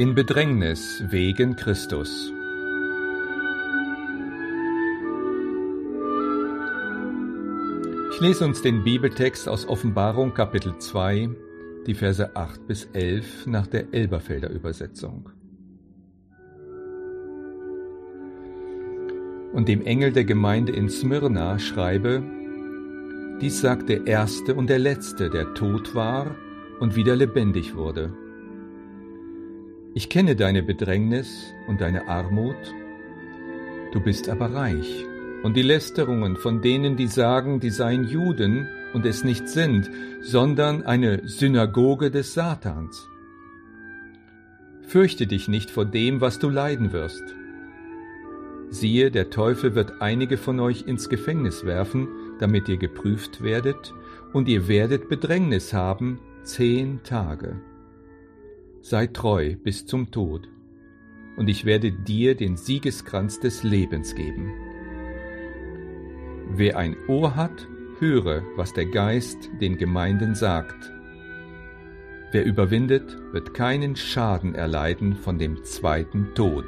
In Bedrängnis wegen Christus. Ich lese uns den Bibeltext aus Offenbarung Kapitel 2, die Verse 8 bis 11 nach der Elberfelder Übersetzung. Und dem Engel der Gemeinde in Smyrna schreibe: Dies sagt der Erste und der Letzte, der tot war und wieder lebendig wurde. Ich kenne deine Bedrängnis und deine Armut, du bist aber reich, und die Lästerungen von denen, die sagen, die seien Juden und es nicht sind, sondern eine Synagoge des Satans. Fürchte dich nicht vor dem, was du leiden wirst. Siehe, der Teufel wird einige von euch ins Gefängnis werfen, damit ihr geprüft werdet, und ihr werdet Bedrängnis haben 10 Tage. Sei treu bis zum Tod, und ich werde dir den Siegeskranz des Lebens geben. Wer ein Ohr hat, höre, was der Geist den Gemeinden sagt. Wer überwindet, wird keinen Schaden erleiden von dem zweiten Tod.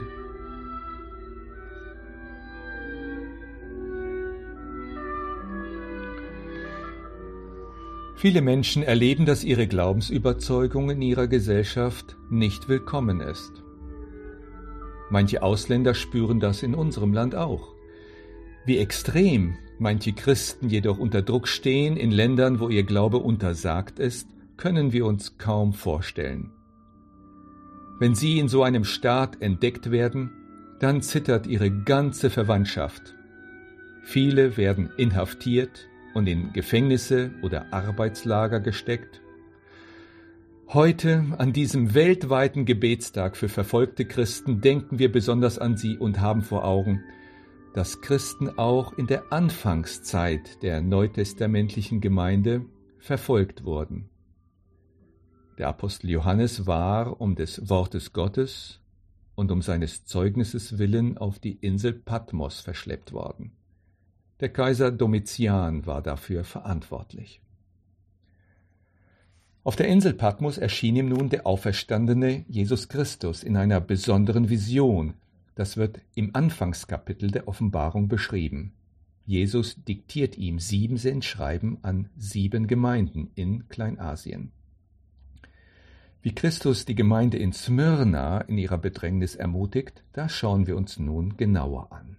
Viele Menschen erleben, dass ihre Glaubensüberzeugung in ihrer Gesellschaft nicht willkommen ist. Manche Ausländer spüren das in unserem Land auch. Wie extrem manche Christen jedoch unter Druck stehen in Ländern, wo ihr Glaube untersagt ist, können wir uns kaum vorstellen. Wenn sie in so einem Staat entdeckt werden, dann zittert ihre ganze Verwandtschaft. Viele werden inhaftiert und in Gefängnisse oder Arbeitslager gesteckt. Heute, an diesem weltweiten Gebetstag für verfolgte Christen, denken wir besonders an sie und haben vor Augen, dass Christen auch in der Anfangszeit der neutestamentlichen Gemeinde verfolgt wurden. Der Apostel Johannes war um des Wortes Gottes und um seines Zeugnisses willen auf die Insel Patmos verschleppt worden. Der Kaiser Domitian war dafür verantwortlich. Auf der Insel Patmos erschien ihm nun der auferstandene Jesus Christus in einer besonderen Vision. Das wird im Anfangskapitel der Offenbarung beschrieben. Jesus diktiert ihm 7 Sendschreiben an 7 Gemeinden in Kleinasien. Wie Christus die Gemeinde in Smyrna in ihrer Bedrängnis ermutigt, das schauen wir uns nun genauer an.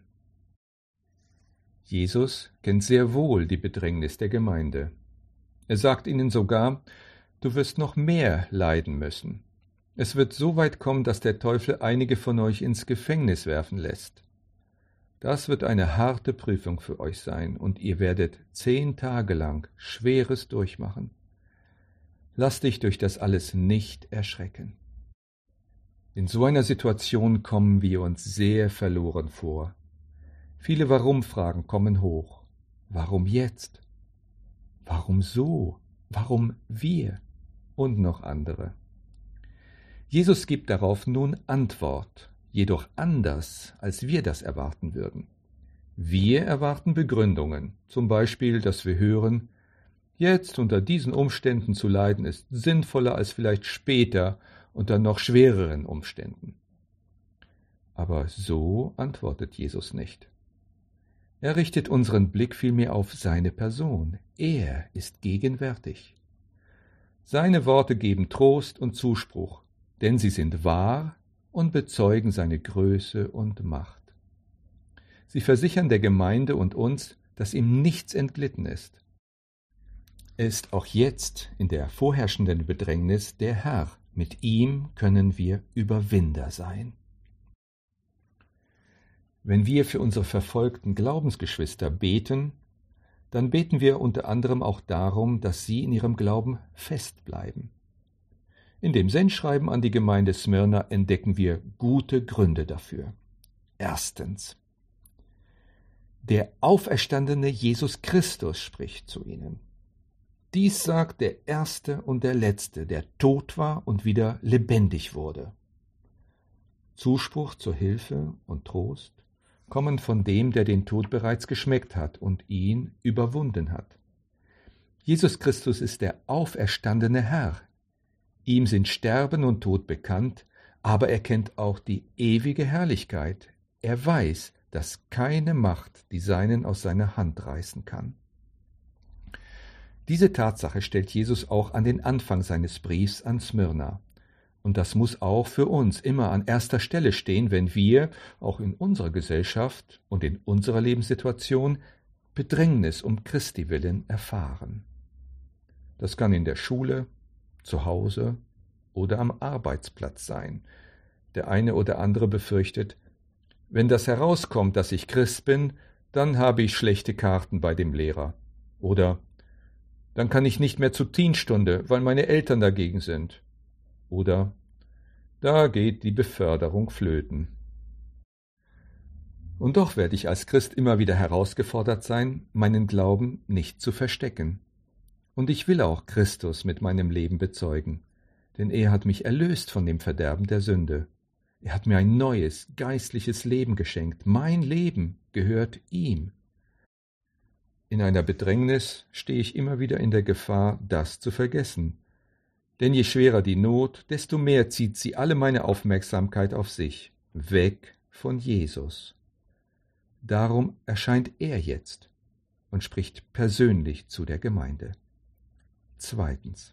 Jesus kennt sehr wohl die Bedrängnis der Gemeinde. Er sagt ihnen sogar: Du wirst noch mehr leiden müssen. Es wird so weit kommen, dass der Teufel einige von euch ins Gefängnis werfen lässt. Das wird eine harte Prüfung für euch sein, und ihr werdet 10 Tage lang Schweres durchmachen. Lass dich durch das alles nicht erschrecken. In so einer Situation kommen wir uns sehr verloren vor. Viele Warum-Fragen kommen hoch. Warum jetzt? Warum so? Warum wir? Und noch andere. Jesus gibt darauf nun Antwort, jedoch anders, als wir das erwarten würden. Wir erwarten Begründungen, zum Beispiel, dass wir hören: Jetzt unter diesen Umständen zu leiden ist sinnvoller als vielleicht später unter noch schwereren Umständen. Aber so antwortet Jesus nicht. Er richtet unseren Blick vielmehr auf seine Person. Er ist gegenwärtig. Seine Worte geben Trost und Zuspruch, denn sie sind wahr und bezeugen seine Größe und Macht. Sie versichern der Gemeinde und uns, dass ihm nichts entglitten ist. Er ist auch jetzt in der vorherrschenden Bedrängnis der Herr. Mit ihm können wir Überwinder sein. Wenn wir für unsere verfolgten Glaubensgeschwister beten, dann beten wir unter anderem auch darum, dass sie in ihrem Glauben festbleiben. In dem Sendschreiben an die Gemeinde Smyrna entdecken wir gute Gründe dafür. Erstens: Der auferstandene Jesus Christus spricht zu ihnen. Dies sagt der Erste und der Letzte, der tot war und wieder lebendig wurde. Zuspruch zur Hilfe und Trost kommen von dem, der den Tod bereits geschmeckt hat und ihn überwunden hat. Jesus Christus ist der auferstandene Herr. Ihm sind Sterben und Tod bekannt, aber er kennt auch die ewige Herrlichkeit. Er weiß, dass keine Macht die Seinen aus seiner Hand reißen kann. Diese Tatsache stellt Jesus auch an den Anfang seines Briefs an Smyrna. Und das muss auch für uns immer an erster Stelle stehen, wenn wir, auch in unserer Gesellschaft und in unserer Lebenssituation, Bedrängnis um Christi willen erfahren. Das kann in der Schule, zu Hause oder am Arbeitsplatz sein. Der eine oder andere befürchtet, wenn das herauskommt, dass ich Christ bin, dann habe ich schlechte Karten bei dem Lehrer. Oder dann kann ich nicht mehr zur Teenstunde, weil meine Eltern dagegen sind. Oder da geht die Beförderung flöten. Und doch werde ich als Christ immer wieder herausgefordert sein, meinen Glauben nicht zu verstecken. Und ich will auch Christus mit meinem Leben bezeugen, denn er hat mich erlöst von dem Verderben der Sünde. Er hat mir ein neues, geistliches Leben geschenkt. Mein Leben gehört ihm. In einer Bedrängnis stehe ich immer wieder in der Gefahr, das zu vergessen. Denn je schwerer die Not, desto mehr zieht sie alle meine Aufmerksamkeit auf sich, weg von Jesus. Darum erscheint er jetzt und spricht persönlich zu der Gemeinde. Zweitens.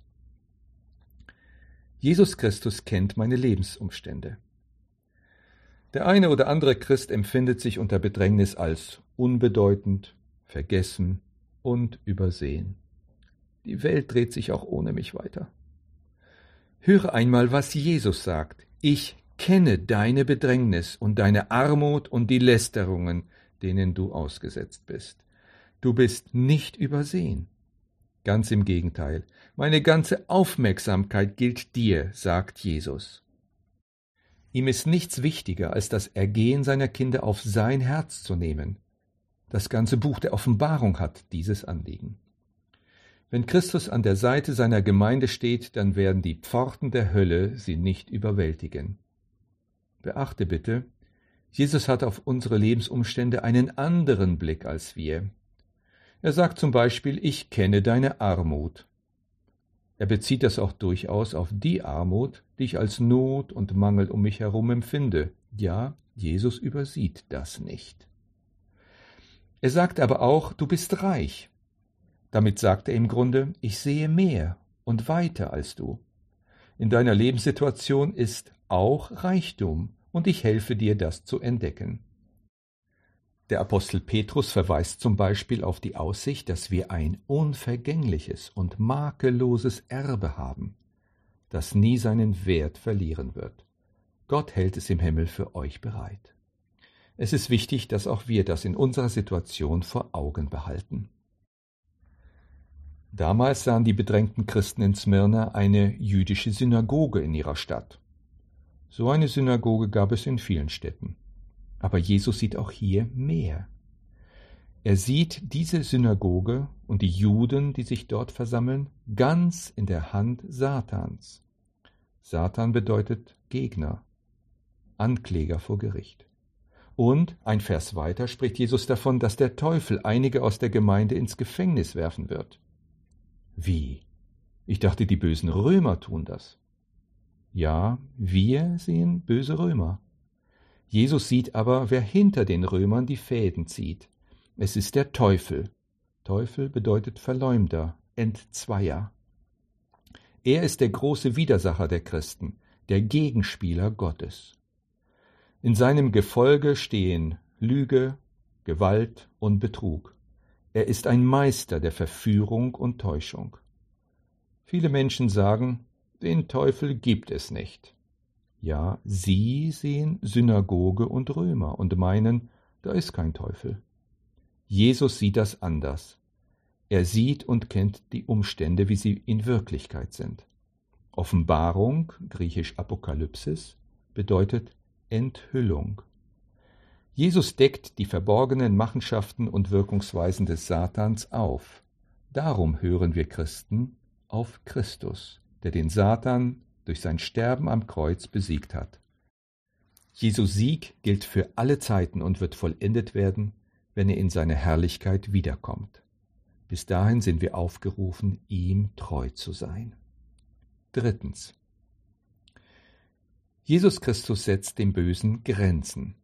Jesus Christus kennt meine Lebensumstände. Der eine oder andere Christ empfindet sich unter Bedrängnis als unbedeutend, vergessen und übersehen. Die Welt dreht sich auch ohne mich weiter. Höre einmal, was Jesus sagt. Ich kenne deine Bedrängnis und deine Armut und die Lästerungen, denen du ausgesetzt bist. Du bist nicht übersehen. Ganz im Gegenteil. Meine ganze Aufmerksamkeit gilt dir, sagt Jesus. Ihm ist nichts wichtiger, als das Ergehen seiner Kinder auf sein Herz zu nehmen. Das ganze Buch der Offenbarung hat dieses Anliegen. Wenn Christus an der Seite seiner Gemeinde steht, dann werden die Pforten der Hölle sie nicht überwältigen. Beachte bitte, Jesus hat auf unsere Lebensumstände einen anderen Blick als wir. Er sagt zum Beispiel, ich kenne deine Armut. Er bezieht das auch durchaus auf die Armut, die ich als Not und Mangel um mich herum empfinde. Ja, Jesus übersieht das nicht. Er sagt aber auch, du bist reich. Damit sagt er im Grunde, ich sehe mehr und weiter als du. In deiner Lebenssituation ist auch Reichtum und ich helfe dir, das zu entdecken. Der Apostel Petrus verweist zum Beispiel auf die Aussicht, dass wir ein unvergängliches und makelloses Erbe haben, das nie seinen Wert verlieren wird. Gott hält es im Himmel für euch bereit. Es ist wichtig, dass auch wir das in unserer Situation vor Augen behalten. Damals sahen die bedrängten Christen in Smyrna eine jüdische Synagoge in ihrer Stadt. So eine Synagoge gab es in vielen Städten. Aber Jesus sieht auch hier mehr. Er sieht diese Synagoge und die Juden, die sich dort versammeln, ganz in der Hand Satans. Satan bedeutet Gegner, Ankläger vor Gericht. Und ein Vers weiter spricht Jesus davon, dass der Teufel einige aus der Gemeinde ins Gefängnis werfen wird. Wie? Ich dachte, die bösen Römer tun das. Ja, wir sehen böse Römer. Jesus sieht aber, wer hinter den Römern die Fäden zieht. Es ist der Teufel. Teufel bedeutet Verleumder, Entzweier. Er ist der große Widersacher der Christen, der Gegenspieler Gottes. In seinem Gefolge stehen Lüge, Gewalt und Betrug. Er ist ein Meister der Verführung und Täuschung. Viele Menschen sagen, den Teufel gibt es nicht. Ja, sie sehen Synagoge und Römer und meinen, da ist kein Teufel. Jesus sieht das anders. Er sieht und kennt die Umstände, wie sie in Wirklichkeit sind. Offenbarung, griechisch Apokalypsis, bedeutet Enthüllung. Jesus deckt die verborgenen Machenschaften und Wirkungsweisen des Satans auf. Darum hören wir Christen auf Christus, der den Satan durch sein Sterben am Kreuz besiegt hat. Jesu Sieg gilt für alle Zeiten und wird vollendet werden, wenn er in seine Herrlichkeit wiederkommt. Bis dahin sind wir aufgerufen, ihm treu zu sein. Drittens. Jesus Christus setzt dem Bösen Grenzen.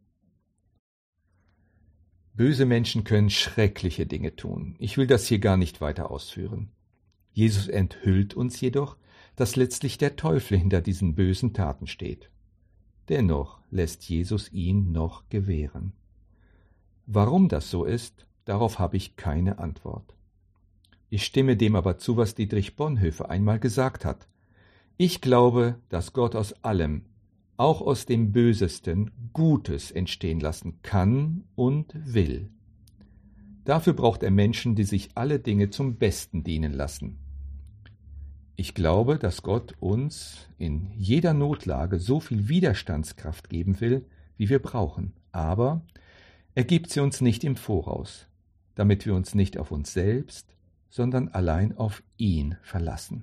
Böse Menschen können schreckliche Dinge tun. Ich will das hier gar nicht weiter ausführen. Jesus enthüllt uns jedoch, dass letztlich der Teufel hinter diesen bösen Taten steht. Dennoch lässt Jesus ihn noch gewähren. Warum das so ist, darauf habe ich keine Antwort. Ich stimme dem aber zu, was Dietrich Bonhoeffer einmal gesagt hat. Ich glaube, dass Gott aus allem, auch aus dem Bösesten, Gutes entstehen lassen kann und will. Dafür braucht er Menschen, die sich alle Dinge zum Besten dienen lassen. Ich glaube, dass Gott uns in jeder Notlage so viel Widerstandskraft geben will, wie wir brauchen, aber er gibt sie uns nicht im Voraus, damit wir uns nicht auf uns selbst, sondern allein auf ihn verlassen.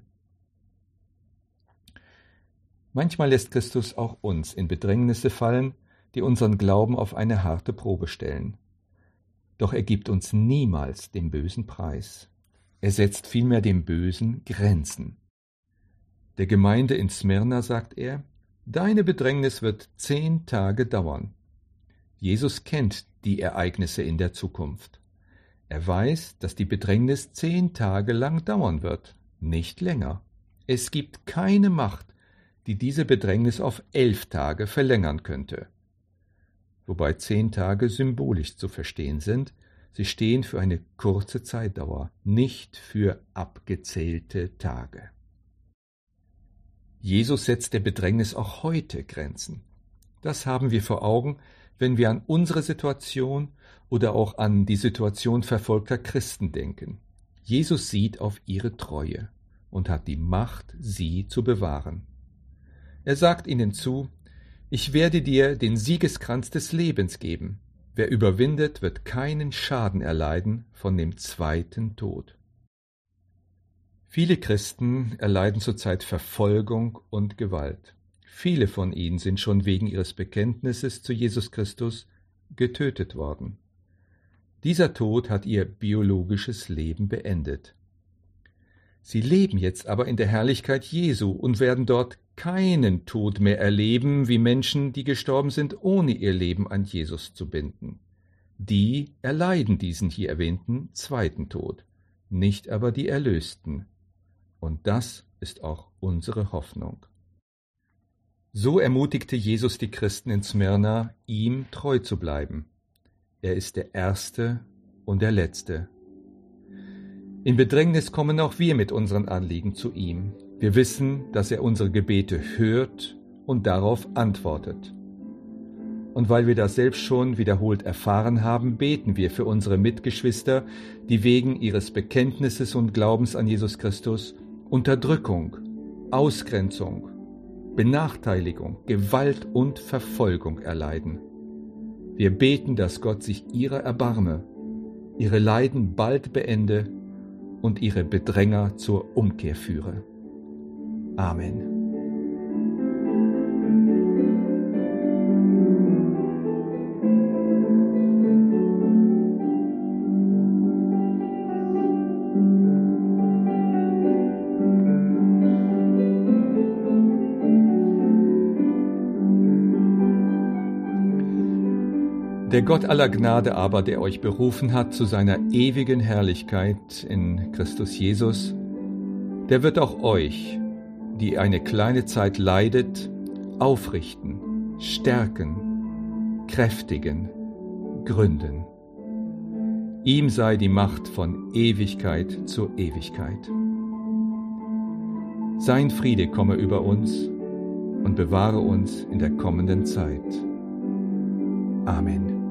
Manchmal lässt Christus auch uns in Bedrängnisse fallen, die unseren Glauben auf eine harte Probe stellen. Doch er gibt uns niemals dem Bösen preis. Er setzt vielmehr dem Bösen Grenzen. Der Gemeinde in Smyrna sagt er: Deine Bedrängnis wird 10 Tage dauern. Jesus kennt die Ereignisse in der Zukunft. Er weiß, dass die Bedrängnis 10 Tage lang dauern wird, nicht länger. Es gibt keine Macht, die diese Bedrängnis auf 11 Tage verlängern könnte. Wobei 10 Tage symbolisch zu verstehen sind, sie stehen für eine kurze Zeitdauer, nicht für abgezählte Tage. Jesus setzt der Bedrängnis auch heute Grenzen. Das haben wir vor Augen, wenn wir an unsere Situation oder auch an die Situation verfolgter Christen denken. Jesus sieht auf ihre Treue und hat die Macht, sie zu bewahren. Er sagt ihnen zu: Ich werde dir den Siegeskranz des Lebens geben. Wer überwindet, wird keinen Schaden erleiden von dem zweiten Tod. Viele Christen erleiden zurzeit Verfolgung und Gewalt. Viele von ihnen sind schon wegen ihres Bekenntnisses zu Jesus Christus getötet worden. Dieser Tod hat ihr biologisches Leben beendet. Sie leben jetzt aber in der Herrlichkeit Jesu und werden dort keinen Tod mehr erleben, wie Menschen, die gestorben sind, ohne ihr Leben an Jesus zu binden. Die erleiden diesen hier erwähnten zweiten Tod, nicht aber die Erlösten. Und das ist auch unsere Hoffnung. So ermutigte Jesus die Christen in Smyrna, ihm treu zu bleiben. Er ist der Erste und der Letzte. In Bedrängnis kommen auch wir mit unseren Anliegen zu ihm. Wir wissen, dass er unsere Gebete hört und darauf antwortet. Und weil wir das selbst schon wiederholt erfahren haben, beten wir für unsere Mitgeschwister, die wegen ihres Bekenntnisses und Glaubens an Jesus Christus Unterdrückung, Ausgrenzung, Benachteiligung, Gewalt und Verfolgung erleiden. Wir beten, dass Gott sich ihrer erbarme, ihre Leiden bald beende und ihre Bedränger zur Umkehr führe. Amen. Der Gott aller Gnade aber, der euch berufen hat zu seiner ewigen Herrlichkeit in Christus Jesus, der wird auch euch, die eine kleine Zeit leidet, aufrichten, stärken, kräftigen, gründen. Ihm sei die Macht von Ewigkeit zu Ewigkeit. Sein Friede komme über uns und bewahre uns in der kommenden Zeit. Amen.